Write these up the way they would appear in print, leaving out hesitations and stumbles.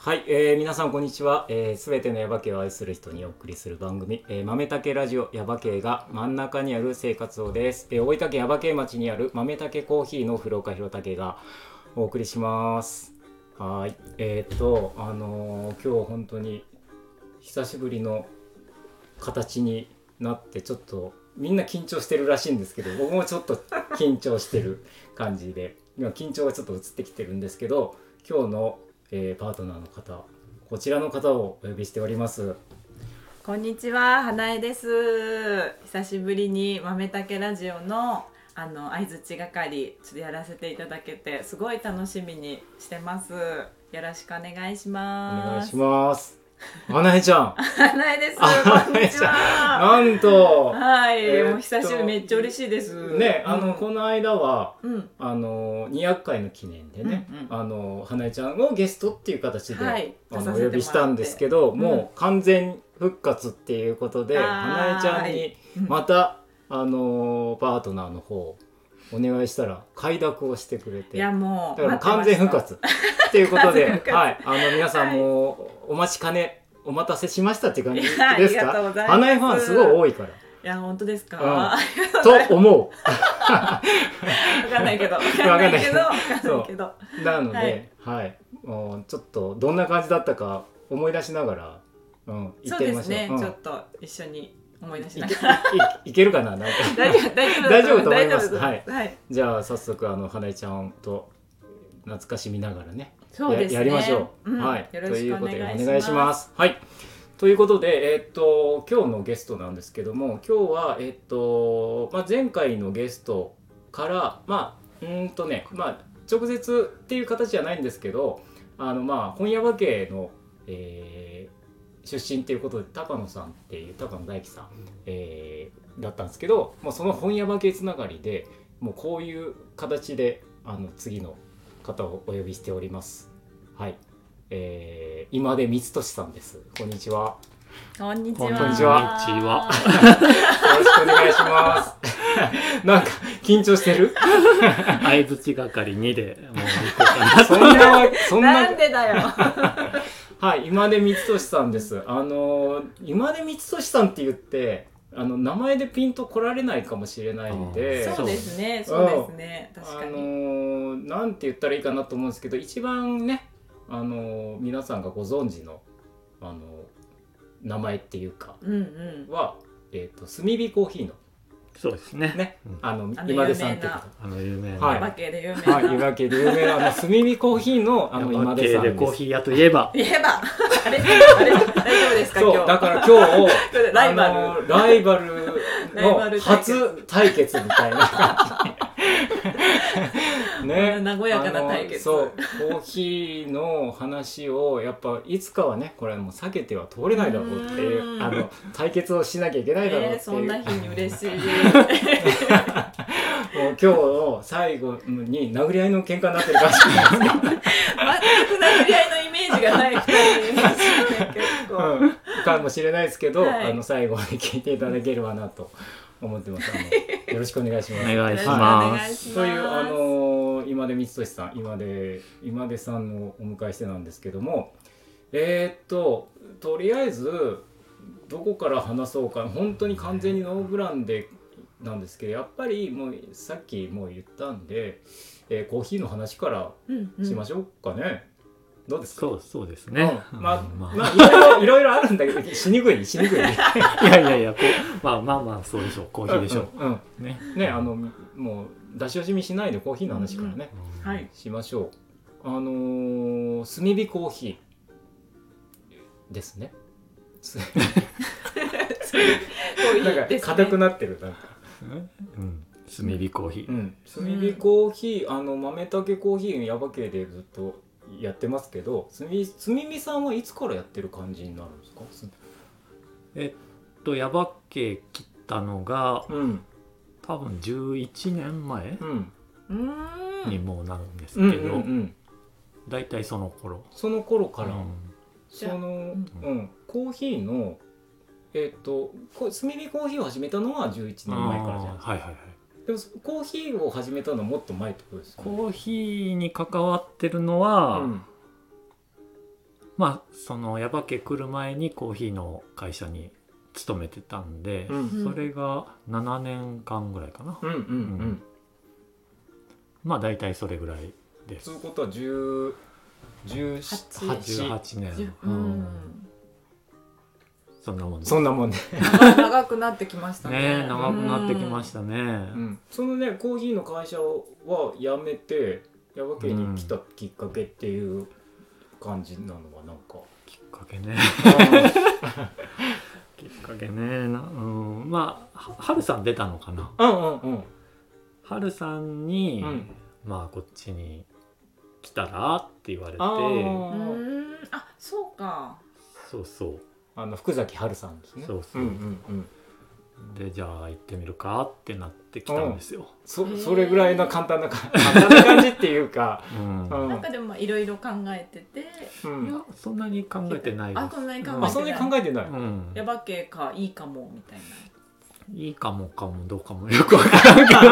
はい、皆さんこんにちは。すべてのヤバ系を愛する人にお送りする番組、豆竹ラジオヤバ系が真ん中にある生活をです。大分県ヤバ系町にある豆竹コーヒーの古岡弘武がお送りします。はい、今日本当に久しぶりの形になってちょっとみんな緊張してるらしいんですけど、僕もちょっと緊張してる感じで、今緊張がちょっと移ってきてるんですけど、今日のパートナーの方、こちらの方をお呼びしております。 こんにちは、花江です。久しぶりに豆竹ラジオの相づち係ちょっとやらせていただけてすごい楽しみにしてます。よろしくお願いします。 お願いします。花江ちゃん。 花江です。こんにちは。 なんと、 はい、もう久しぶり、めっちゃ嬉しいですね。この間は、 200 回の記念でね、花江ちゃんをゲストっていう形で、お呼びしたんですけど、もう完全復活っていうことで、花江ちゃんにまた、パートナーの方お願いしたら快諾をしてくれて、 いやもうだから完全復活っていうことで、はい、皆さんもお待ちかね、お待たせしましたっていう感じですか。 ありがとうございます。 花江ファンすごい多いから。 いや本当ですか。 と思う。 わかんないけど。 なので、はい、ちょっとどんな感じだったか思い出しながら、行ってみましょう。 そうですね。ちょっと一緒に思い出しながらいけるかな。なんか大丈夫と思います。はい。じゃあ早速花江ちゃんと懐かしみながらね。 そうですね。 やりましょう。はい。 よろしくお願いします。はい。ということで、今日のゲストなんですけども、今日は前回のゲストから直接っていう形じゃないんですけど、本屋和系の出身っていうことで高野さんっていう高野大樹さん、だったんですけど、もうその本屋和系つながりでもうこういう形で次の方をお呼びしております。はい、今出光俊さんです。こんにちは。 こんにちは。 よろしくお願いします。なんか緊張してる？ 相づち係2でもう行こうかな。そんななんでだよ。 はい、今出光俊さんです。今出光俊さんって言って名前でピンと来られないかもしれないんで、 そうですね、そうですね、確かに。 なんて言ったらいいかなと思うんですけど、一番ね、皆さんがご存知の名前っていうかは、炭火コーヒーの。 そうですね。 今出さんって方、 有名な、 ヤバ系で有名な、 ヤバ系で有名な炭火コーヒーの今出さんです。 コーヒー屋といえば、 あれ大丈夫ですか？ そう、だから今日ライバルの初対決みたいな感じ。ね、 和やかな対決。 そう、コーヒーの話をやっぱいつかはね、これもう避けては通れないだろうっていう対決をしなきゃいけないだろうっていう、 そんな日に嬉しい。 もう今日の最後に殴り合いの喧嘩になってるかもしれないですけど、 全く殴り合いのイメージがない2人結構、 かもしれないですけど、最後まで聞いていただければなと思ってます。よろしくお願いします。 お願いします。 という今出光俊さん、今出さんをお迎えしてなんですけども、とりあえずどこから話そうか、本当に完全にノーブランでなんですけど、やっぱりもうさっきもう言ったんで、コーヒーの話からしましょうかね。どうですか？ そうですね。 いろいろあるんだけど、しにくい。いや、まあそうでしょう。コーヒーでしょう。 ね、もう出し惜しみしないでコーヒーの話からね、しましょう。炭火コーヒーですね。なんか硬くなってる、なんか。 炭火コーヒー。 炭火コーヒー、豆竹コーヒーヤバ系でずっとやってますけど、炭火さんはいつからやってる感じになるんですか？ ヤバ系切ったのが、多分11年前にもうなるんですけど、だいたいその頃から、コーヒーの炭火コーヒーを始めたのは11年前からじゃないですか。でもコーヒーを始めたのはもっと前ってことですか？ コーヒーに関わってるのは、 まあその耶馬渓来る前にコーヒーの会社に勤めてたんで、それが7年間ぐらいかな。まあ大体それぐらいです。 そういうことは18年、 そんなもんね。 そんなもんね。 長くなってきましたね。 長くなってきましたね。 そのねコーヒーの会社は辞めて耶馬渓に来たきっかけっていう感じなのはなんかきっかけね。きっかけね。まあ春さん出たのかな。春さんに、まあこっちに来たらって言われて、 あ、そうか。 そうそう。 福崎春さんですね。 そうそう。でじゃあ行ってみるかってなってきたんですよ。 それぐらいの簡単な感じっていうか、 なんかでもいろいろ考えてて、 いやそんなに考えてないです。 そんなに考えてない。 耶馬渓かいいかもみたいな。 いいかもどうかもよくわからんけ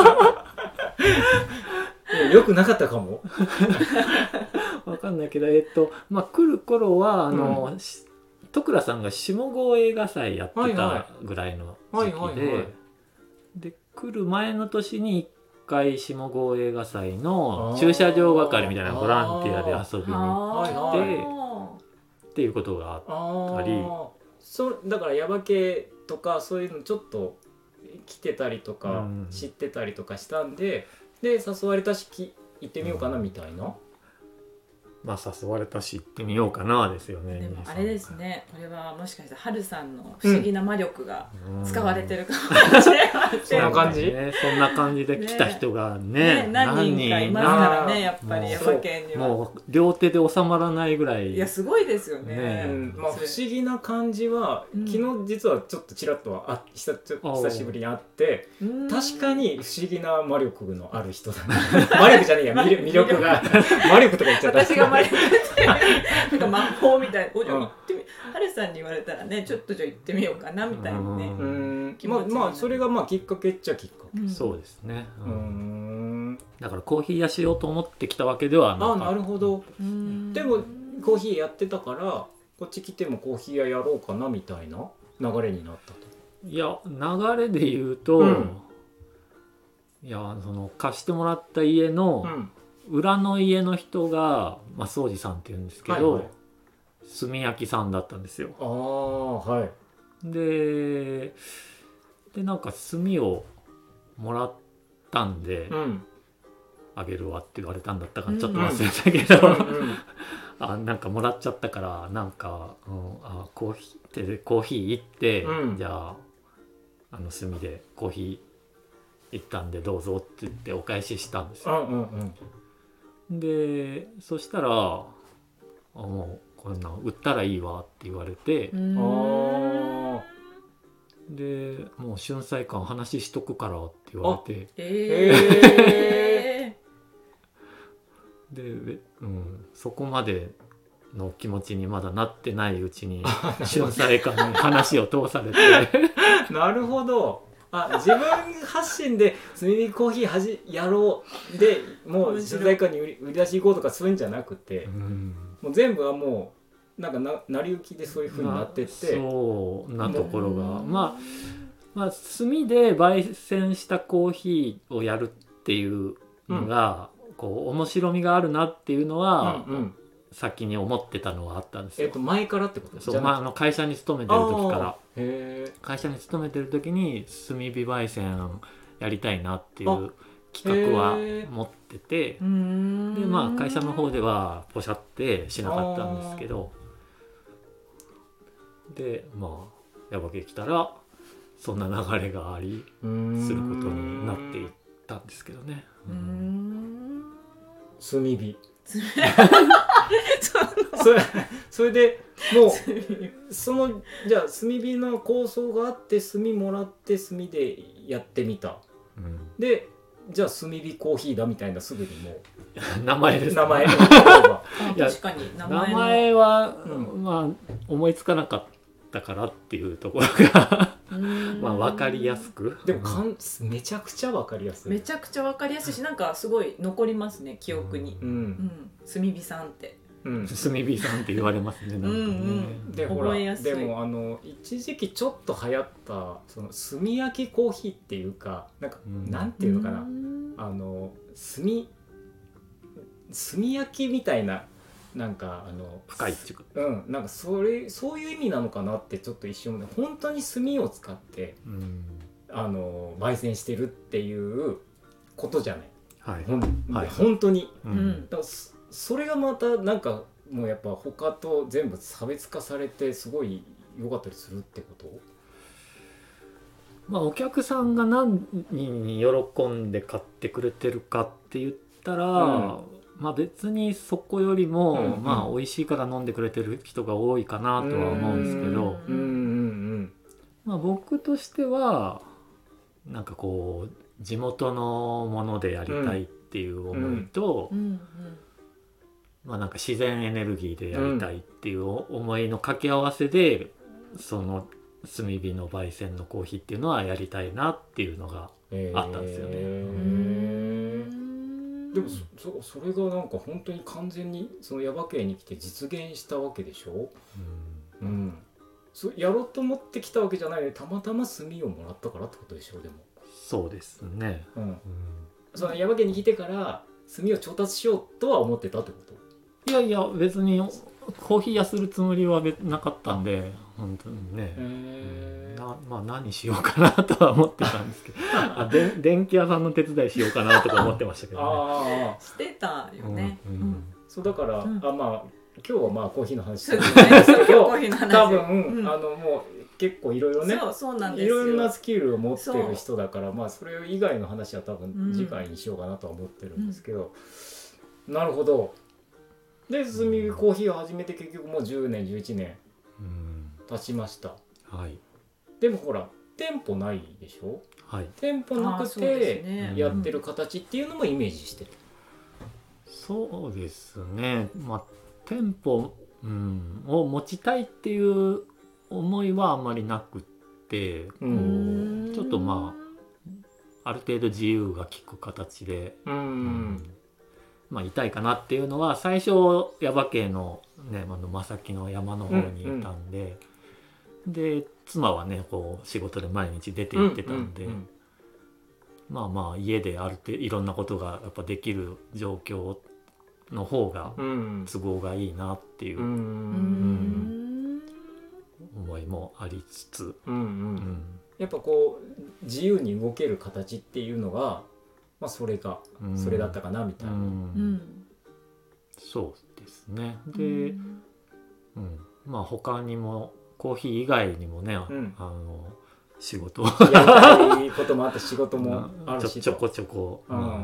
ど。よくなかったかも。 わかんないけどまあ来る頃は戸倉さんが下郷映画祭やってたぐらいの時期で来る前の年に1回下郷映画祭の駐車場係みたいなボランティアで遊びに来てっていうことがあったり、 だから耶馬渓とかそういうのちょっと来てたりとか知ってたりとかしたんで、誘われたし行ってみようかなみたいな。 まあ誘われたし行ってみようかなですよね。 でもあれですね、これはもしかしたら春さんの不思議な魔力が使われてるかもしれません。 そんな感じ？ そんな感じで来た人がね何人かいますからね、やっぱり耶馬渓には。 もう両手で収まらないぐらい。 いやすごいですよね。 まあ不思議な感じは昨日実はちょっとちらっと久しぶりに会って、確かに不思議な魔力のある人だな。魔力じゃねえや、魅力が魔力とか言っちゃった。 私がなんか魔法みたいな、行ってみ、春さんに言われたらね、ちょっとじゃあ行ってみようかなみたいなね。まあそれがまあきっかけっちゃきっかけ。 そうですね。だからコーヒー屋しようと思ってきたわけではなかった。 なるほど。でもコーヒーやってたからこっち来てもコーヒー屋やろうかなみたいな流れになったと。 いや流れで言うと、いやその貸してもらった家の、裏の家の人が宗司さんっていうんですけど、炭焼きさんだったんですよ。でなんか炭をもらったんで、あげるわって言われたんだったかちょっと忘れたけど、なんかもらっちゃったからなんか、コーヒー行って、じゃあ炭でコーヒー行ったんでどうぞって言ってお返ししたんですよ。でそしたらもうこんなん売ったらいいわって言われて、でもう春菜館話しとくからって言われて、で、そこまでの気持ちにまだなってないうちに春菜館に話を通されてなるほど。自分発信で炭火コーヒーやろうでもう取材館に売り出し行こうとかするんじゃなくて、もう全部はもうなんか成り行きでそういう風になってって、 そうなところがまあ炭で焙煎したコーヒーをやるっていうのが、こう面白みがあるなっていうのは、先に思ってたのはあったんですよ。 前からってことですか？ そう、会社に勤めてる時から。会社に勤めてる時に炭火焙煎やりたいなっていう企画は持ってて、で会社の方ではポシャってしなかったんですけど、で耶馬渓来たらそんな流れがありすることになっていったんですけどね。 炭火それでもうじゃあ炭火の構想があって炭もらって炭でやってみた、でじゃあ炭火コーヒーだみたいなすぐにもう名前です名前確かに名前は、思いつかなかったからっていうところが分かりやすく、 でもめちゃくちゃ分かりやすい、 めちゃくちゃ分かりやすいし、なんかすごい残りますね記憶に。炭火さんって炭火さんって言われますね。なんかね。 でほらでも一時期ちょっと流行ったその炭焼きコーヒーっていうかなんか、なんていうのかな炭焼きみたいななんか深いっていうか、 なんかそういう意味なのかなってちょっと一瞬本当に炭を使って、焙煎してるっていうことじゃない。本当に、だからそれがまたなんかもうやっぱ他と全部差別化されてすごい良かったりするってこと？ まあお客さんが何に喜んで買ってくれてるかって言ったら、まあ別にそこよりも、まあ美味しいから飲んでくれてる人が多いかなとは思うんですけど、まあ僕としてはなんかこう地元のものでやりたいっていう思いと、まあなんか自然エネルギーでやりたいっていう思いの掛け合わせで、その炭火の焙煎のコーヒーっていうのはやりたいなっていうのがあったんですよね。 でもそれがなんか本当に完全にその耶馬渓に来て実現したわけでしょ。やろうと思ってきたわけじゃないのにたまたま炭をもらったからってことでしょ。でもそうですね。 その耶馬渓に来てから炭を調達しようとは思ってたってこと？ いやいや別にコーヒー屋するつもりはなかったんで本当にね、まあ何しようかなとは思ってたんですけど電気屋さんの手伝いしようかなとか思ってましたけどね。 してたよね。 そうだから、まあ今日はまあコーヒーの話するんですけど多分、もう結構いろいろね、 そうなんですよ。 いろんなスキルを持ってる人だから、まあそれ以外の話は多分次回にしようかなとは思ってるんですけど、なるほど。で炭火コーヒーを始めて結局もう10年11年経ちました。でもほら店舗ないでしょ。店舗なくてやってる形っていうのもイメージしてる。 そうですね。まあ店舗、を持ちたいっていう思いはあんまりなくって、ちょっとまあある程度自由が利く形で、まあいたいかなっていうのは最初耶馬渓のね真先の山の方にいたんで、で妻はねこう仕事で毎日出て行ってたんで、まあまあ家である程度いろんなことがやっぱできる状況の方が都合がいいなっていう思いもありつつ、 やっぱこう自由に動ける形っていうのが、まあそれだったかなみたいな。 そうですね。で、まあ他にもコーヒー以外にもね、仕事やりたいこともあった仕事もあるしちょこちょこ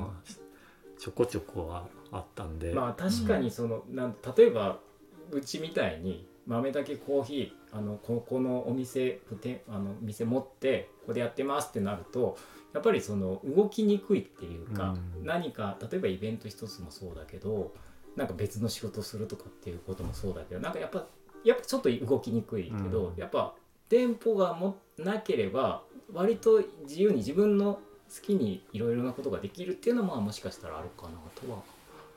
はあったんで、 まあ確かにその例えばうちみたいに豆だけコーヒーこのお店店持ってここでやってますってなるとやっぱりその動きにくいっていうか、何か例えばイベント一つもそうだけどなんか別の仕事をするとかっていうこともそうだけどなんかやっぱちょっと動きにくいけど、やっぱ店舗がなければ割と自由に自分の好きにいろいろなことができるっていうのももしかしたらあるかなとは。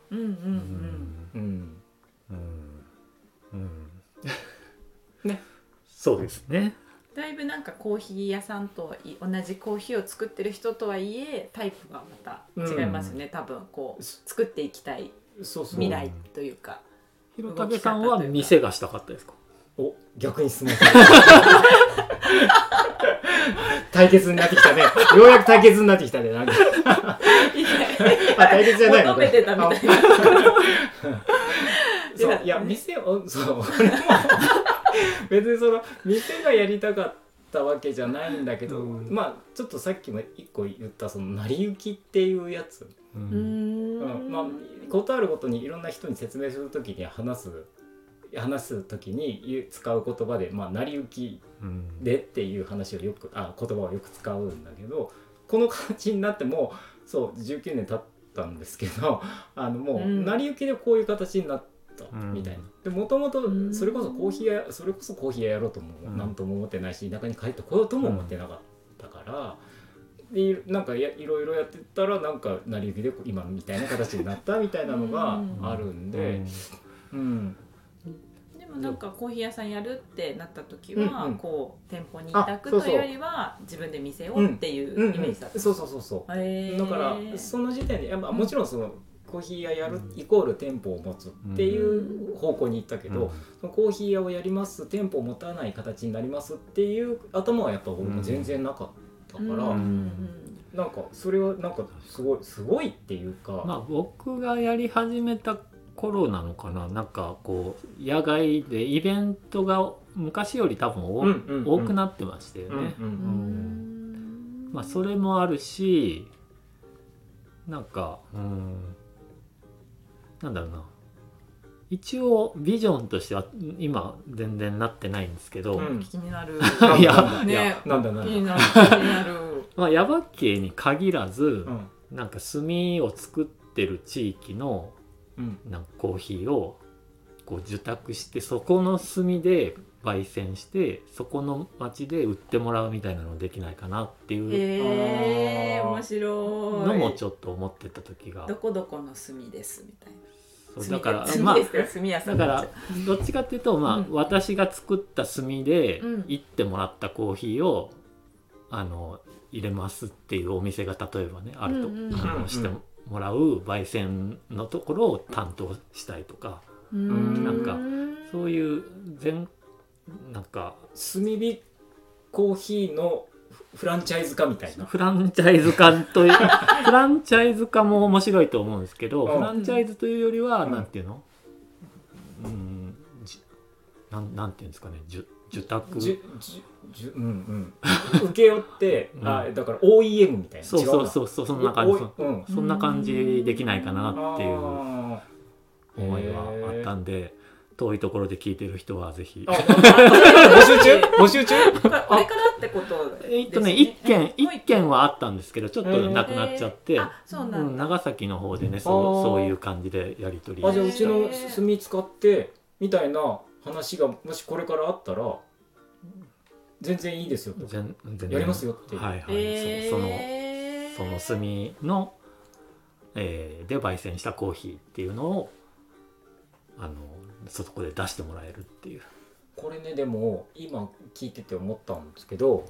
ね、そうですね。 だいぶなんかコーヒー屋さんと同じコーヒーを作ってる人とはいえタイプがまた違いますよね。多分こう作っていきたい未来というか。 広武さんは店がしたかったですか？ お、逆に質問対決になってきたね。ようやく対決になってきたね。なんか対決じゃないの。 求めてたみたいな。 そういや店をそう別にその店がやりたかったわけじゃないんだけど、まあちょっとさっきも一個言ったその成り行きっていうやつ、まあことあるごとにいろんな人に説明するときに話すときに使う言葉で、まあ、成り行きでっていう話を言葉をよく使うんだけど、この形になってもそう19年経ったんですけどもう成り行きでこういう形になったみたいな。でもともとそれこそコーヒー屋やろうとも何とも思ってないし、田舎に帰ってこようとも思ってなかったから、でなんかいろいろやってたらなんか成り行きで今みたいな形になったみたいなのがあるんで、 うん、 でもなんかコーヒー屋さんやるってなった時は、こう店舗に委託というよりは自分で店をっていうイメージだった。 そうそうそうそう。だからその時点でやっぱもちろんそのコーヒー屋やるイコール店舗を持つっていう方向に行ったけど、そのコーヒー屋をやります店舗を持たない形になりますっていう頭はやっぱ俺も全然なかったから、なんかそれはなんかすごいっていうか、 まあ僕がやり始めた頃なのかな、なんかこう野外でイベントが昔より多分多くなってましたよね。まあそれもあるし、なんかなんだろうな、一応ビジョンとしては今全然なってないんですけど、 気になる。 いやね、 なんだ気になる。 まあ耶馬渓に限らず、なんか炭を作ってる地域のなんかコーヒーをこう受託して、そこの炭で焙煎してそこの町で売ってもらうみたいなのできないかなっていう面白いのもちょっと思ってた時が、 どこどこの炭ですみたいな。 そうだからまあだからどっちかっていうと、まあ私が作った炭でいってもらったコーヒーを入れますっていうお店が例えばねあるとしてもらう焙煎のところを担当したいとか、なんかそういうなんか炭火コーヒーのフランチャイズ化みたいな。 フランチャイズ化というフランチャイズ化も面白いと思うんですけど、フランチャイズというよりはなんていうの、なんていうんですかね、受託受け負って、だから OEM みたいな。 そうそんな感じ、そんな感じできないかなっていう思いはあったんで、遠いところで聞いてる人はぜひ募集中これからってことですね。 一件はあったんですけど、ちょっとなくなっちゃって、長崎の方でね、そういう感じでやり取り。 じゃあうちの炭使ってみたいな話がもしこれからあったら全然いいですよと、やりますよっていう、 その炭の、で焙煎したコーヒーっていうのをそこで出してもらえるっていう。 これね、でも今聞いてて思ったんですけど、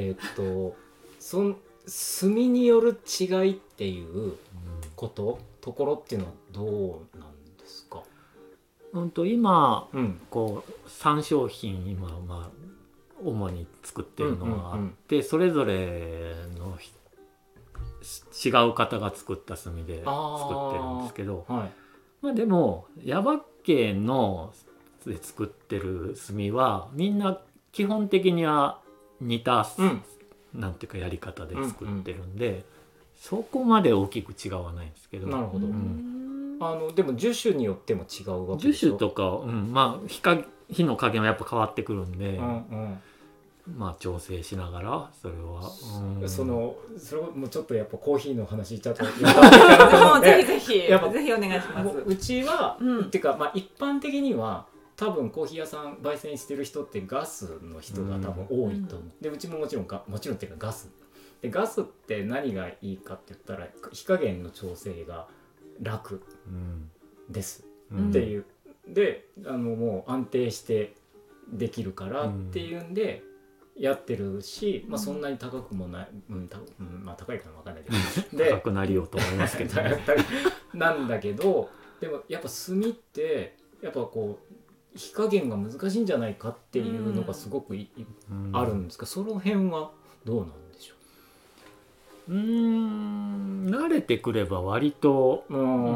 炭による違いっていうところっていうのはどうなんですか？ 今、こう3商品今主に作ってるのがあって、それぞれの違う方が作った炭で作ってるんですけど、まあでも耶馬渓ので作ってる炭はみんな基本的には似た、なんていうかやり方で作ってるんで、そこまで大きく違わないんですけど。 なるほど。でも樹種によっても違うわけでしょ。 樹種とか、まあ火の加減はやっぱ変わってくるんで、まあ調整しながらそれは、 それもちょっとやっぱコーヒーの話ちょっとぜひお願いします。 うちは、っていうか、まあ、一般的には多分コーヒー屋さん焙煎してる人ってガスの人が多分多いと思う。でうちももちろんっていうかガスで、ガスって何がいいかって言ったら火加減の調整が楽です、っていうでもう安定してできるからっていうんでやってるし、まあ、そんなに高くもない、まあ高いかも分かんないけど高くなりようと思いますけどねなんだけど、でもやっぱ炭ってやっぱこう火加減が難しいんじゃないかっていうのがすごくあるんですが、その辺はどうなんでしょう？ 慣れてくれば割と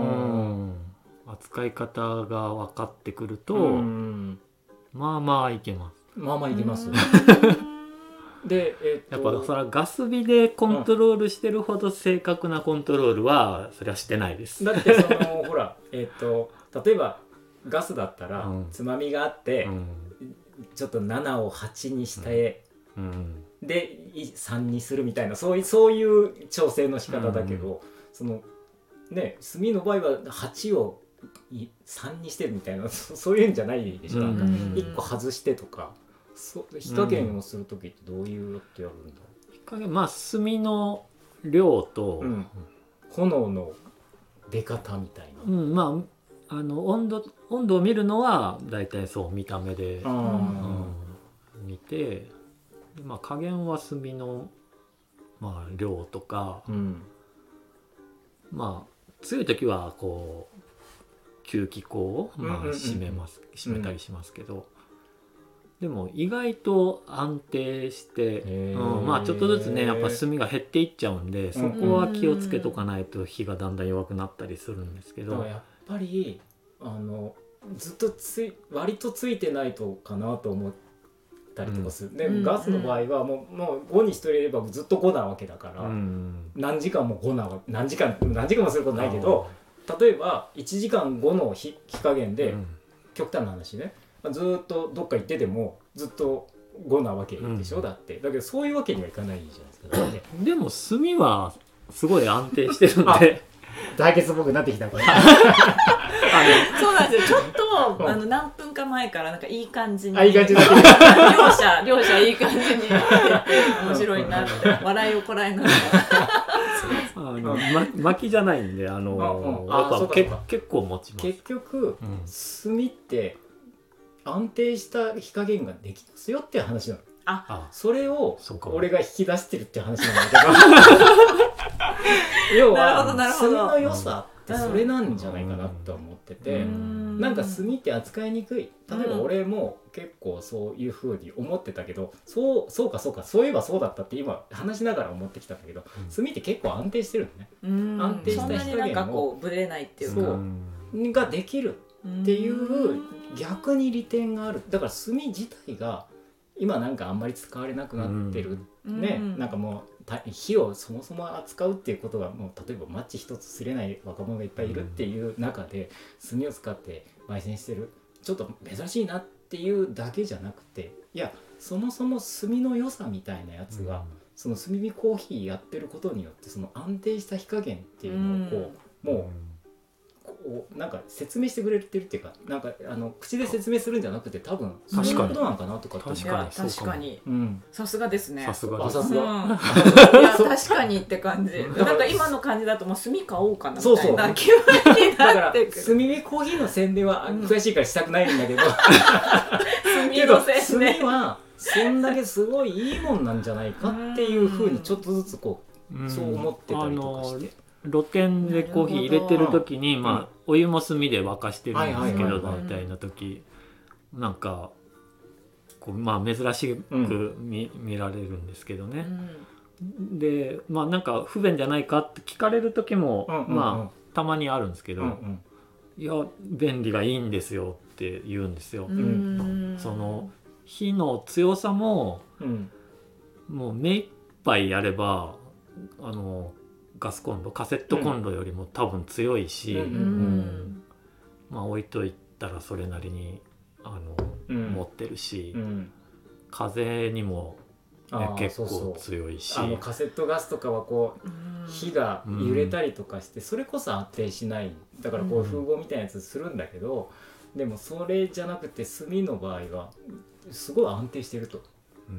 扱い方が分かってくるとまあいけます。 いけますで、 やっぱそれはガス火でコントロールしてるほど正確なコントロールはそれはしてないです。 だってほら例えばガスだったらつまみがあって、ちょっと7を8にして、で3にするみたいなそういう調整の仕方だけど、炭の場合は8を3にしてるみたいなそういうんじゃないでしょ。1個外してとか火加減をする時ってどういうやってやるんだ？ 火加減、まあ炭の量と、 炎の出方みたいな。 まあ温度を見るのはだいたいそう見た目で、見て、まあ、加減は炭の、まあ、量とか、まあ強い時はこう吸気口を、まあ、締めたりしますけど、でも意外と安定して、まあちょっとずつねやっぱ炭が減っていっちゃうんで、そこは気をつけとかないと火がだんだん弱くなったりするんですけど、 やっぱりずっと割とついてないとかなと思ったりとかする、でガスの場合はもう5にしてればずっと5なわけだから、何時間も5な何時間もすることないけど、例えば1時間5の火加減で、極端な話ね、ずっとどっか行っててもずっと5なわけでしょ、だってだけどそういうわけにはいかないじゃないですか、 でも炭はすごい安定してるんで対決っぽくなってきたこれそうなんですよ。ちょっと何分か前からなんかいい感じに、 いい感じになって両者いい感じに面白いなって笑いをこらえながら薪じゃないんで結構持ちます。 結局、炭って安定した火加減ができますよっていう話なの。それを俺が引き出してるっていう話なんだけど要は炭の良さってそれなんじゃないかなと思ってて、なんか炭って扱いにくい。例えば俺も結構そういう風に思ってたけど、そうかそういえばそうだったって今話しながら思ってきたんだけど、炭って結構安定してるのね。安定した火加減をそんなになんかこうブレないっていうかができるっていう逆に利点がある。だから炭自体が今なんかあんまり使われなくなってる、なんかもう火をそもそも扱うっていうことがもう例えばマッチ一つすれない若者がいっぱいいるっていう中で、炭を使って焙煎してるちょっと珍しいなっていうだけじゃなくて、いやそもそも炭の良さみたいなやつが、その炭火コーヒーやってることによってその安定した火加減っていうのをこう、もうなんか説明してくれてるっていうか、なんか口で説明するんじゃなくて多分そういうことなのかなとかって思う。 確かに、さすがですね。 さすがいや確かにって感じ。なんか今の感じだともう炭買おうかなみたいな気分になってくる。 炭火コーヒーの宣伝は悔しいからしたくないんだけど、 炭の宣伝炭はそんだけすごいいいもんなんじゃないかっていうふうにちょっとずつこうそう思ってたりとかして。 露天でコーヒー入れてる時に、まあお湯も炭で沸かしてるんですけど、大体の時なんかこうまあ珍しく見られるんですけどね。でまあなんか不便じゃないかって聞かれる時もまあたまにあるんですけど、いや便利がいいんですよって言うんですよ。その火の強さももう目いっぱいやればガスコンロカセットコンロよりも多分強いし、まあ置いといたらそれなりに持ってるし、風にも、ね、結構強いし、 カセットガスとかはこう火が揺れたりとかして、それこそ安定しない。だからこう風防みたいなやつするんだけど、でもそれじゃなくて炭の場合はすごい安定してると。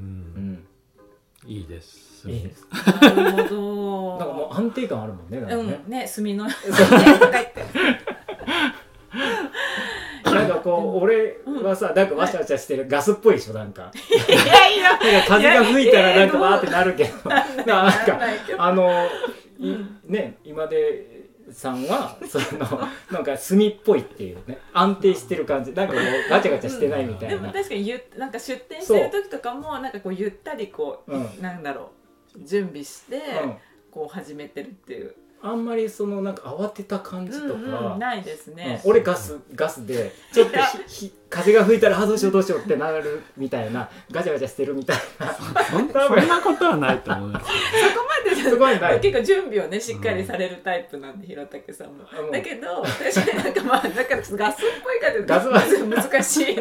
いいです。 なるほど。 なんかもう安定感あるもんね。 ね、炭の。 なんかこう俺はさ、なんかわちゃわちゃしてるガスっぽいでしょ、なんか。 いや風が吹いたらなんかわーってなるけど、なんかね、今でさんはなんか炭っぽいっていうね、安定してる感じ、なんかもうガチャガチャしてないみたいな。 でも確かになんか出店してる時とかもなんかこうゆったりこう、なんだろう、準備してこう始めてるっていう。 あんまりなんか慌てた感じとかないですね。 俺ガスでちょっと風が吹いたらどうしようってなるみたいな、ガチャガチャしてるみたいな。 そんなことはないと思います。 そこまでじゃない。結構準備をねしっかりされるタイプなんで、弘武さんも。だけど確かになんかまあだからガスっぽいかってガスは難しいって。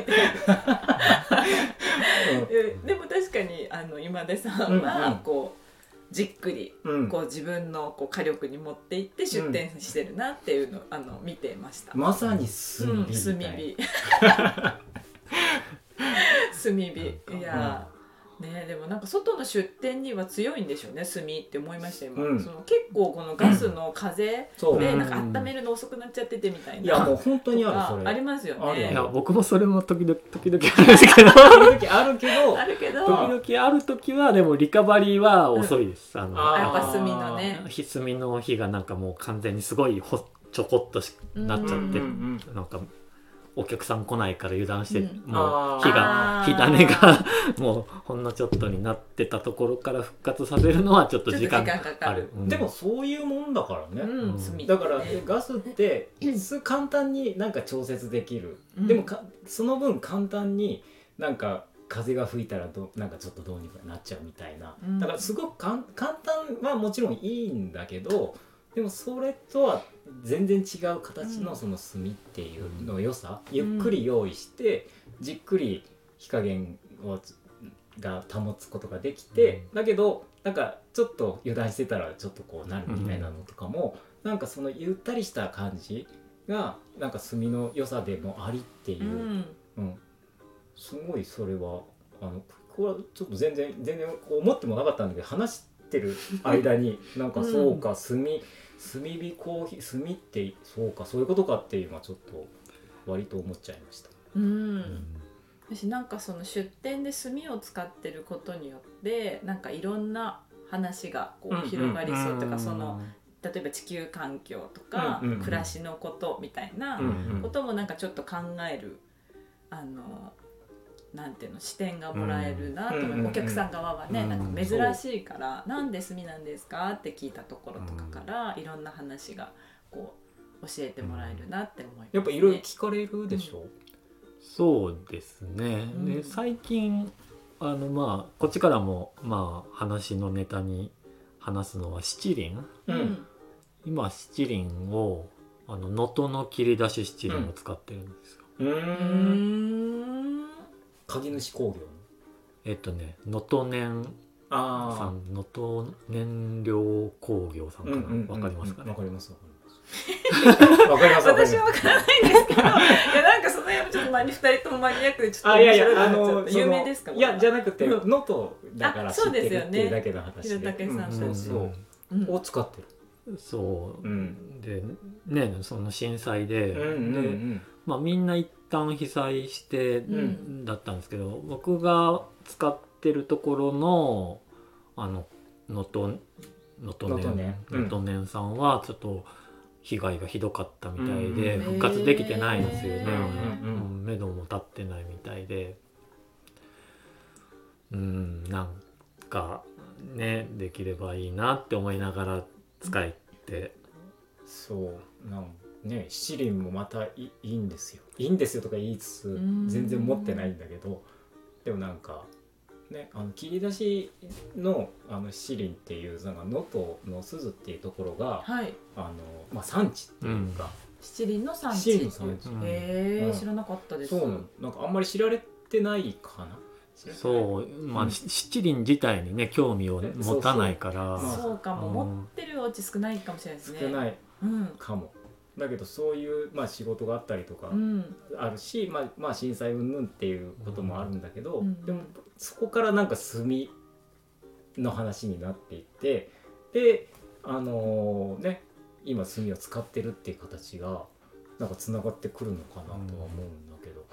でも確かに今出さんはこうじっくりこう自分のこう火力に持っていって出店してるなっていうのを見てました。 まさに炭火。 炭火。いやね、でもなんか外の出店には強いんでしょうね、炭って思いました今、 うん、 その結構このガスの風でなんか温めるの遅くなっちゃっててみたいな、 いやもう本当にあるそれありますよね。 いや僕もそれも時々あるんですけど時々あるけどあるけど時々ある時はでもリカバリーは遅いです、 やっぱ炭のね炭の火がなんかもう完全にすごいちょこっとなっちゃって、なんかお客さん来ないから油断して、もう火種がもうほんのちょっとになってたところから復活させるのはちょっと時間かかる。 でもそういうもんだからね、だからガスって簡単になんか調節できる、でもその分簡単になんか風が吹いたらなんかちょっとどうにかなっちゃうみたいな、だからすごく簡単はもちろんいいんだけど、でもそれとは全然違う形のその炭っていうの良さ、ゆっくり用意してじっくり火加減が保つことができて、だけどなんかちょっと油断してたらちょっとこうなるみたいなのとかも、なんかそのゆったりした感じがなんか炭の良さでもありっていう、すごいそれはこれはちょっと全然こう思ってもなかったんだけど、話してる間になんかそうか、炭火コーヒー炭ってそういうことかっていうのはちょっと割と思っちゃいました。 私なんかその出店で炭を使ってることによってなんかいろんな話がこう広がりそうとか、その例えば地球環境とか暮らしのことみたいなこともなんかちょっと考えるなんていうの視点がもらえるなと思う。お客さん側はね、なんか珍しいからなんで炭なんですかって聞いたところとかからいろんな話がこう教えてもらえるなって思いますね。 やっぱいろいろ聞かれるでしょ。 そうですね。で最近こっちからも話のネタに話すのは七輪。今七輪を能登の切り出し七輪を使ってるんですよ。 鍵主工業能登燃さん、能登燃料工業さんかな、わかりますかね。 わかります私はわからないんですけど、いやなんかその辺ちょっと2人ともマニアックでちょっと面白いなっちゃって有名ですか？ いやじゃなくて能登だから知ってるっていうだけの話で、 弘武さんたちを使ってる。 そうでね、その震災でみんな一旦被災してだったんですけど、僕が使ってるところの能登燃さんはちょっと被害がひどかったみたいで復活できてないんですよね。目処も立ってないみたいで、なんかねできればいいなって思いながら使って、 そうなんね、七輪もまたいいんですよ。いいんですよとか言いつつ全然持ってないんだけど、でもなんかね、切り出しの七輪っていう能登の珠洲っていうところが、産地っていうか、 七輪の産地。知らなかったです。 そうなんかあんまり知られてないかな。 そう、七輪自体にね興味を持たないから。 そうかも、持ってるお家少ないかもしれないですね。 少ないかも。だけどそういう仕事があったりとかあるし、震災云々っていうこともあるんだけど、でもそこからなんか炭の話になっていって、で今炭を使ってるっていう形がなんかつながってくるのかなとは思うんだけど、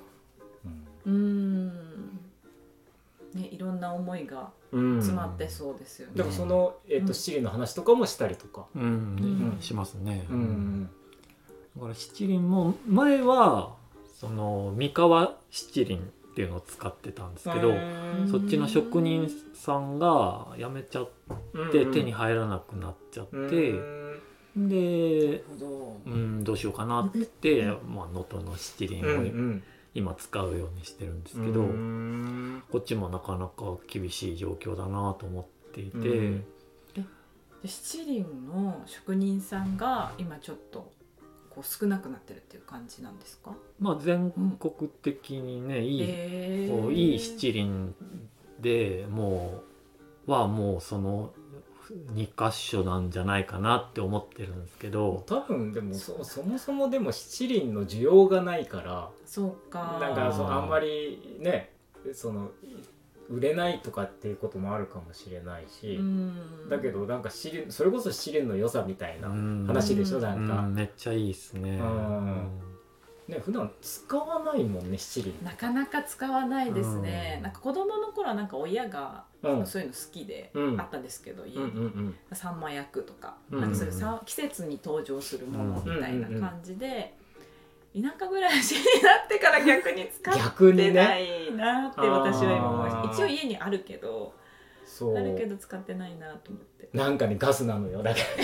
ね、いろんな思いが詰まってそうですよね。 でもその七輪の話とかもしたりとかしますね。だから七輪も前はその三河七輪っていうのを使ってたんですけど、そっちの職人さんが辞めちゃって手に入らなくなっちゃって、でどうしようかなって能登の七輪を今使うようにしてるんですけど、こっちもなかなか厳しい状況だなと思っていて、 七輪の職人さんが今ちょっとこう少なくなってるっていう感じなんですか？ 全国的にね、いい七輪でもうその2箇所なんじゃないかなって思ってるんですけど、 多分でもそもそもでも七輪の需要がないから、 そうか、 なんかあんまりね売れないとかっていうこともあるかもしれないし、だけどなんかそれこそ七輪の良さみたいな話でしょ、なんか、 めっちゃいいですね。 ね、普段使わないもんね、七輪なかなか使わないですね。なんか子供の頃はなんか親がそういうの好きであったんですけど、家にさんま焼くとか、なんかそういう季節に登場するものみたいな感じで、田舎暮らしになってから逆に使ってないなって私は今思います。一応家にあるけど使ってないなと思って。 なんかね、ガスなのよ、だから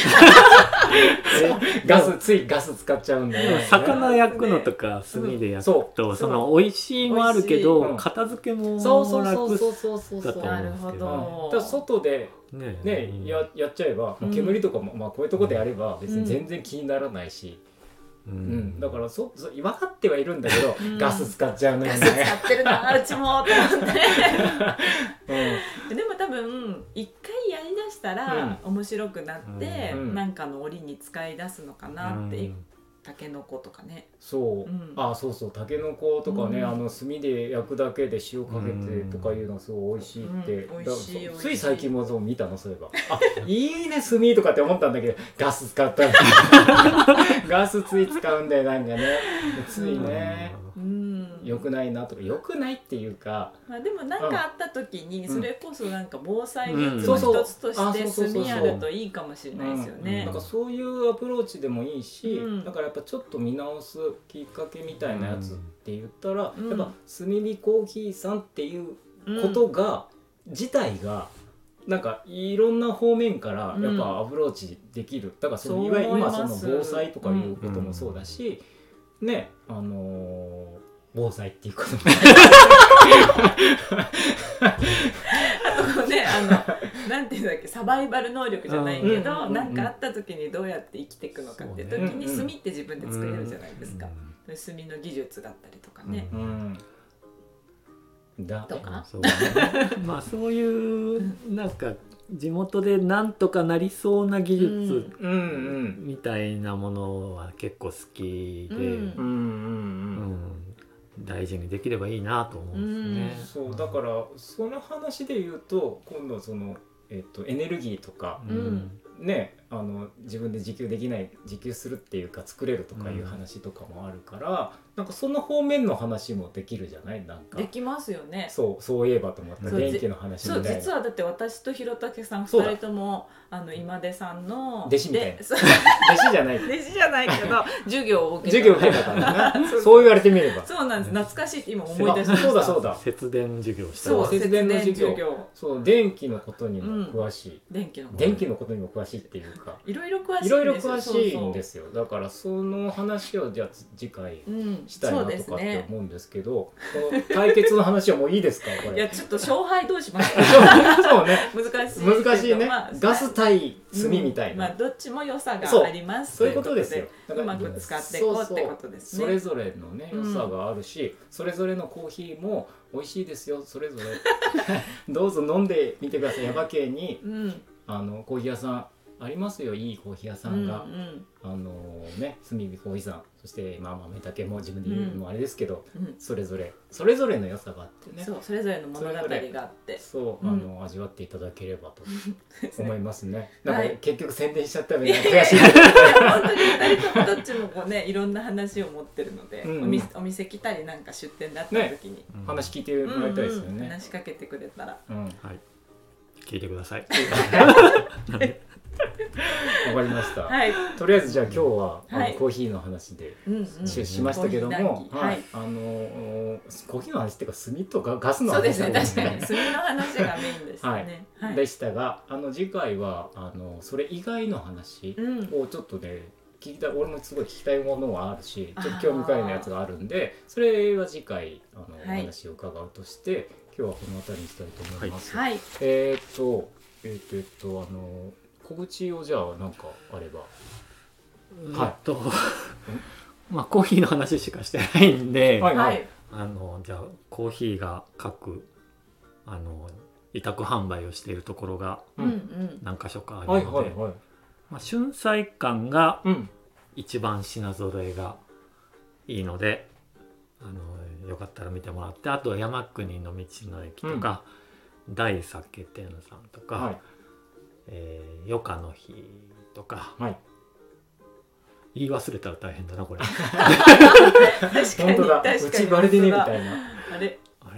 ついガス使っちゃうんだよね。 魚焼くのとか炭で焼くと、その美味しいもあるけど片付けも楽だと思うんですけど、 なるほど。 外でねやっちゃえば、煙とかもこういうとこでやれば別に全然気にならないし、だから分かってはいるんだけど、ガス使っちゃうのよね。 ガス使ってるな、うちもと思ってでも多分一回やりだしたら面白くなって、なんかの折に使い出すのかなって。タケノコとかね。 そう、タケノコとかね、炭で焼くだけで塩かけてとかいうのすごい美味しいって、つい最近も見たの、そういえば、いいね炭とかって思ったんだけど、ガス使ったガスつい使うんだよ、なんかね、ついね、良くないなとか、良くないっていうか、 でも何かあった時にそれこそなんか防災グッズの一つとして炭あるといいかもしれないですよね。 なんかそういうアプローチでもいいし、だからやっぱちょっと見直すきっかけみたいなやつって言ったら、やっぱ炭火コーヒーさんっていうことが、自体がなんかいろんな方面からやっぱアプローチできる。だからそのいわゆる今その防災とかいうこともそうだし、ね、防災っていうこともあとね、なんていうんだっけ、サバイバル能力じゃないけど、なんかあった時にどうやって生きていくのかっていう時に炭って自分で作れるじゃないですか。炭の技術だったりとかね。とかそういうなんか地元でなんとかなりそうな技術みたいなものは結構好きで、大事にできればいいなと思うんですね。 そうだからその話で言うと、今度そのエネルギーとか、ね、自分で自給するっていうか作れるとかいう話とかもあるから、なんかその方面の話もできるじゃない。なんかできますよね。 そういえばと思った電気の話みたいな。 そう、実はだって私と弘武さん2人とも今出さんの弟子みたいな。弟子じゃない弟子じゃないけど授業を受けたからね。そう言われてみればそうなんです。懐かしいって今思い出しました。 そうだ節電授業した。 そう、節電の授業。 そう、電気のことにも詳しい。 電気のことにも詳しいっていうか、 いろいろ詳しいんですよ。だからその話をじゃあ次回したいなとかって思うんですけど、この対決の話はもういいですか、これ。 いや、ちょっと勝敗どうしますか。 そうね、 難しいね。ガス対炭みたいな。 どっちも良さがあります。 そういうことですよ。 うまく使っていこうってことですね。 それぞれのね良さがあるし、それぞれのコーヒーも美味しいですよ。それぞれどうぞ飲んでみてください。耶馬渓にコーヒー屋さんありますよ。いいコーヒー屋さんが、炭火コーヒーさん、そして豆竹も自分で言うのもあれですけど、それぞれの良さがあってね。 それぞれの物語があって、 味わっていただければと思いますね。なんか結局宣伝しちゃったみたいな悔しい。 本当に2人ともどっちもこうね、いろんな話を持ってるので、お店来たりなんか出店だった時に話聞いてもらいたいですよね。 話しかけてくれたら、 聞いてください。 わかりました。とりあえずじゃあ今日はコーヒーの話でしましたけども、コーヒーの話っていうか炭とかガスの話ですね。確かに炭の話がメインですね。 でしたが、次回はそれ以外の話をちょっとね聞きたい。俺もすごい聞きたいものはあるし、ちょっと興味深いなやつがあるんで、それは次回お話を伺うとして、今日はこの辺りにしたいと思います。告知をじゃあ何かあれば。 コーヒーの話しかしてないんで、じゃあコーヒーが各委託販売をしているところが何か所かあるので、春菜館が一番品揃えがいいので、よかったら見てもらって、あとは山国の道の駅とか、 大酒店さんとか、 はい、 余暇の日とか、 はい、 言い忘れたら大変だなこれ確かに本当だ、 確かにうちバレでねみたいな。 あれ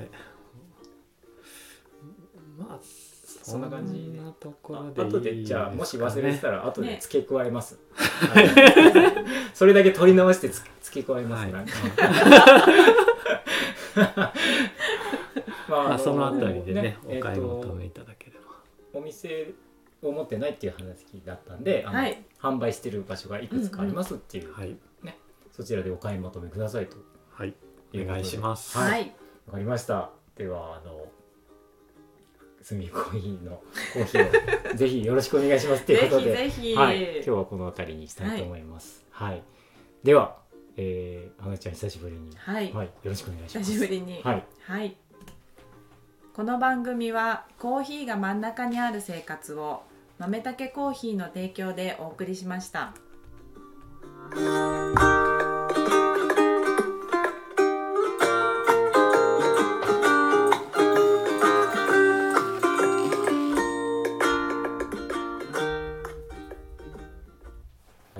まあそんな感じで、 そんなところでいい後でじゃあもし忘れてたら後でね付け加えます、はい、それだけ取り直して付け加えます、 はいなんかまあそのあたりでねお買い求めいただければ、 お店を持ってないっていう話だったんで、 はい、 販売してる場所がいくつかありますっていう、 はいね、そちらでお買い求めくださいと、 はい、 お願いします。 はい、わかりました。ではスミコーヒーのコーヒーをぜひよろしくお願いしますということでぜひぜひ、 はい、今日はこの辺りにしたいと思います。はい、では、花ちゃん久しぶりに、 はいよろしくお願いします。 久しぶりに、はい、この番組はコーヒーが真ん中にある生活を豆たけコーヒーの提供でお送りしました。